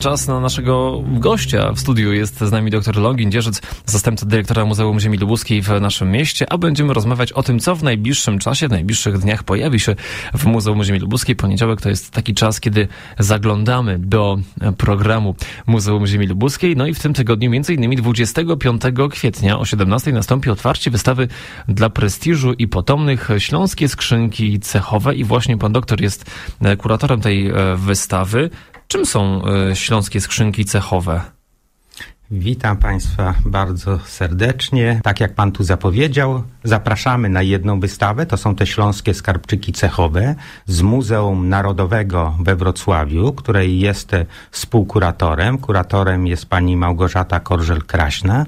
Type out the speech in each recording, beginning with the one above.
czas na naszego gościa. W studiu jest z nami dr Longin Dzierżyc, zastępca dyrektora Muzeum Ziemi Lubuskiej w naszym mieście, a będziemy rozmawiać o tym, co w najbliższym czasie, w najbliższych dniach pojawi się w Muzeum Ziemi Lubuskiej. Poniedziałek to jest taki czas, kiedy zaglądamy do programu Muzeum Ziemi Lubuskiej. No i w tym tygodniu, m.in. 25 kwietnia o 17 nastąpi otwarcie wystawy dla prestiżu i potomnych Śląskie skrzynki cechowe i właśnie pan doktor jest kuratorem tej wystawy. Czym są śląskie skrzynki cechowe? Witam Państwa bardzo serdecznie. Tak jak Pan tu zapowiedział, zapraszamy na jedną wystawę. To są te śląskie skarbczyki cechowe z Muzeum Narodowego we Wrocławiu, której jestem współkuratorem. Kuratorem jest pani Małgorzata Korżel-Kraśna.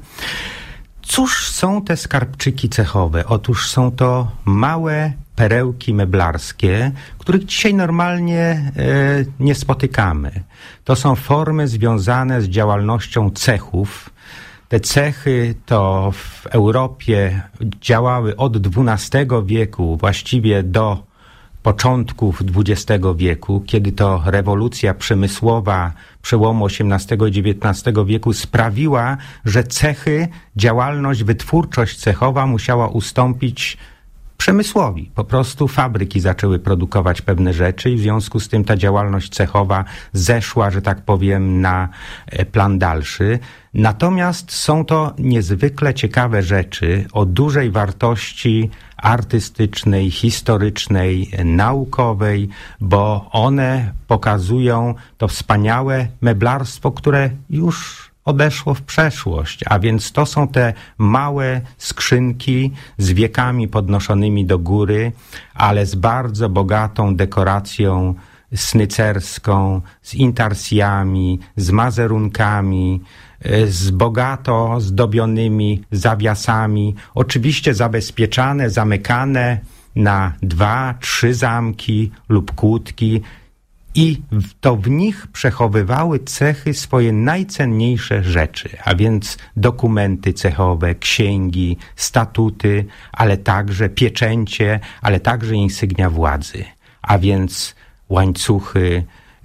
Cóż są te skarbczyki cechowe? Otóż są to małe perełki meblarskie, których dzisiaj normalnie nie spotykamy. To są formy związane z działalnością cechów. Te cechy to w Europie działały od XII wieku właściwie do początków XX wieku, kiedy to rewolucja przemysłowa przełomu XVIII i XIX wieku sprawiła, że cechy, działalność, wytwórczość cechowa musiała ustąpić przemysłowi. Po prostu fabryki zaczęły produkować pewne rzeczy i w związku z tym ta działalność cechowa zeszła, że tak powiem, na plan dalszy. Natomiast są to niezwykle ciekawe rzeczy o dużej wartości artystycznej, historycznej, naukowej, bo one pokazują to wspaniałe meblarstwo, które już odeszło w przeszłość, a więc to są te małe skrzynki z wiekami podnoszonymi do góry, ale z bardzo bogatą dekoracją snycerską, z intarsjami, z mazerunkami, z bogato zdobionymi zawiasami, oczywiście zabezpieczane, zamykane na 2-3 zamki lub kłódki, i to w nich przechowywały cechy swoje najcenniejsze rzeczy, a więc dokumenty cechowe, księgi, statuty, ale także pieczęcie, ale także insygnia władzy, a więc łańcuchy,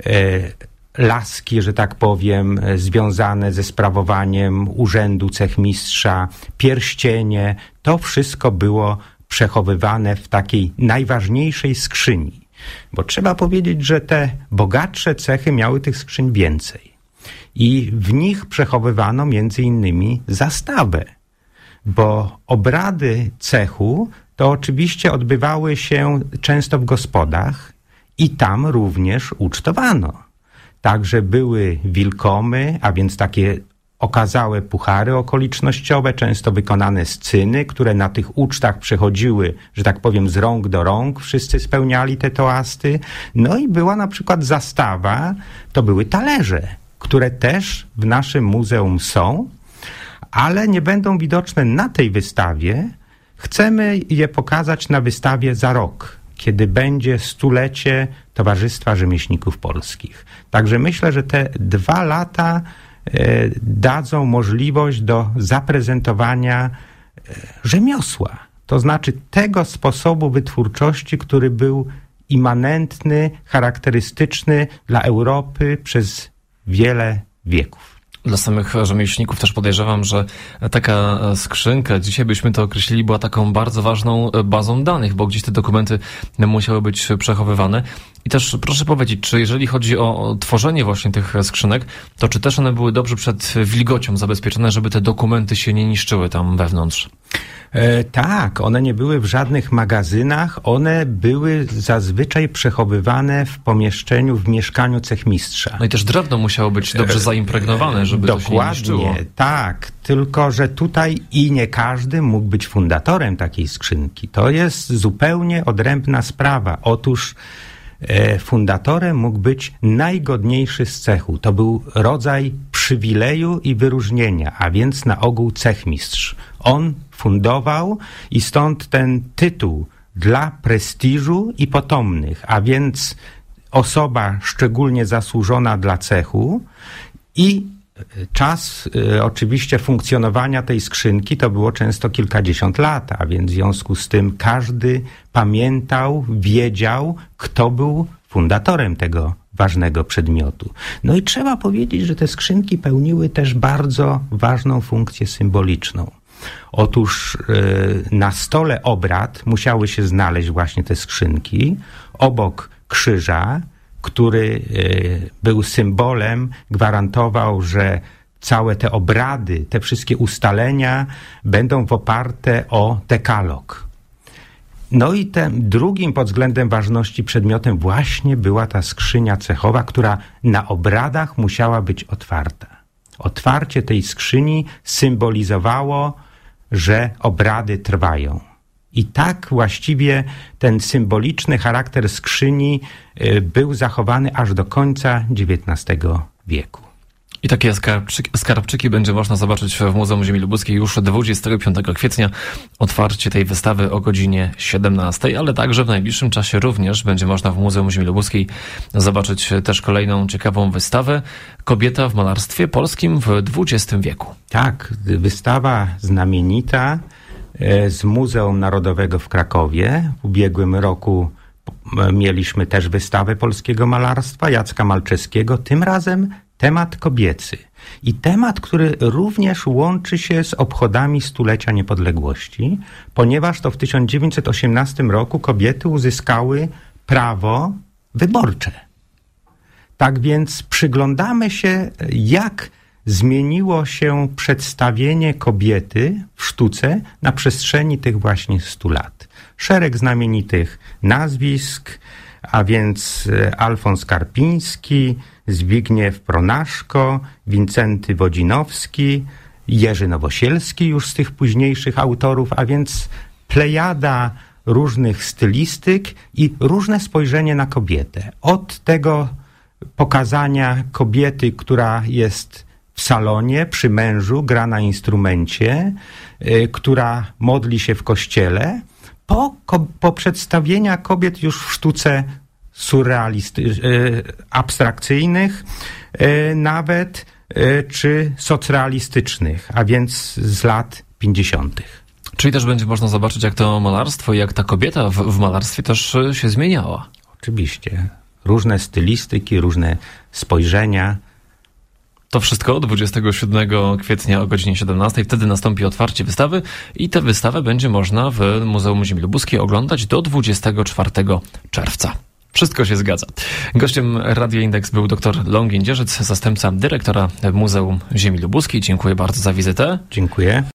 laski, że tak powiem, związane ze sprawowaniem urzędu cechmistrza, pierścienie. To wszystko było przechowywane w takiej najważniejszej skrzyni. Bo trzeba powiedzieć, że te bogatsze cechy miały tych skrzyń więcej. I w nich przechowywano między innymi zastawę. Bo obrady cechu to oczywiście odbywały się często w gospodach i tam również ucztowano. Także były wilkomy, a więc takie okazałe puchary okolicznościowe, często wykonane z cyny, które na tych ucztach przechodziły, że tak powiem, z rąk do rąk. Wszyscy spełniali te toasty. No i była na przykład zastawa, to były talerze, które też w naszym muzeum są, ale nie będą widoczne na tej wystawie. Chcemy je pokazać na wystawie za rok, kiedy będzie 100-lecie Towarzystwa Rzemieślników Polskich. Także myślę, że te 2 lata dadzą możliwość do zaprezentowania rzemiosła. To znaczy tego sposobu wytwórczości, który był immanentny, charakterystyczny dla Europy przez wiele wieków. Dla samych rzemieślników też podejrzewam, że taka skrzynka, dzisiaj byśmy to określili, była taką bardzo ważną bazą danych, bo gdzieś te dokumenty musiały być przechowywane. I też proszę powiedzieć, czy jeżeli chodzi o tworzenie właśnie tych skrzynek, to czy też one były dobrze przed wilgocią zabezpieczone, żeby te dokumenty się nie niszczyły tam wewnątrz? Tak, one nie były w żadnych magazynach, one były zazwyczaj przechowywane w pomieszczeniu, w mieszkaniu cechmistrza. No i też drewno musiało być dobrze zaimpregnowane, żeby to się nie niszczyło. Dokładnie, tak, tylko że tutaj i nie każdy mógł być fundatorem takiej skrzynki. To jest zupełnie odrębna sprawa. Otóż fundatorem mógł być najgodniejszy z cechu. To był rodzaj przywileju i wyróżnienia, a więc na ogół cechmistrz. On fundował i stąd ten tytuł dla prestiżu i potomnych, a więc osoba szczególnie zasłużona dla cechu i czas oczywiście funkcjonowania tej skrzynki to było często kilkadziesiąt lat, a więc w związku z tym każdy pamiętał, wiedział, kto był fundatorem tego ważnego przedmiotu. No i trzeba powiedzieć, że te skrzynki pełniły też bardzo ważną funkcję symboliczną. Otóż na stole obrad musiały się znaleźć właśnie te skrzynki obok krzyża, który był symbolem, gwarantował, że całe te obrady, te wszystkie ustalenia będą oparte o dekalog. No i tym drugim pod względem ważności przedmiotem właśnie była ta skrzynia cechowa, która na obradach musiała być otwarta. Otwarcie tej skrzyni symbolizowało, że obrady trwają. I tak właściwie ten symboliczny charakter skrzyni był zachowany aż do końca XIX wieku. I takie skarbczyki będzie można zobaczyć w Muzeum Ziemi Lubuskiej już 25 kwietnia. Otwarcie tej wystawy o godzinie 17, ale także w najbliższym czasie również będzie można w Muzeum Ziemi Lubuskiej zobaczyć też kolejną ciekawą wystawę Kobieta w malarstwie polskim w XX wieku. Tak, wystawa znamienita z Muzeum Narodowego w Krakowie. W ubiegłym roku mieliśmy też wystawę polskiego malarstwa Jacka Malczewskiego, tym razem temat kobiecy. I temat, który również łączy się z obchodami stulecia niepodległości, ponieważ to w 1918 roku kobiety uzyskały prawo wyborcze. Tak więc przyglądamy się, jak zmieniło się przedstawienie kobiety w sztuce na przestrzeni tych właśnie 100 lat. Szereg znamienitych nazwisk, a więc Alfons Karpiński, Zbigniew Pronaszko, Wincenty Wodzinowski, Jerzy Nowosielski już z tych późniejszych autorów, a więc plejada różnych stylistyk i różne spojrzenie na kobietę. Od tego pokazania kobiety, która jest w salonie, przy mężu, gra na instrumencie, która modli się w kościele, po przedstawienia kobiet już w sztuce abstrakcyjnych nawet, czy socrealistycznych, a więc z lat 50. Czyli też będzie można zobaczyć, jak to malarstwo, jak ta kobieta w malarstwie też się zmieniała. Oczywiście. Różne stylistyki, różne spojrzenia. To wszystko 27 kwietnia o godzinie 17. Wtedy nastąpi otwarcie wystawy i tę wystawę będzie można w Muzeum Ziemi Lubuskiej oglądać do 24 czerwca. Wszystko się zgadza. Gościem Radia Indeks był dr Longin Dzierżyc, zastępca dyrektora Muzeum Ziemi Lubuskiej. Dziękuję bardzo za wizytę. Dziękuję.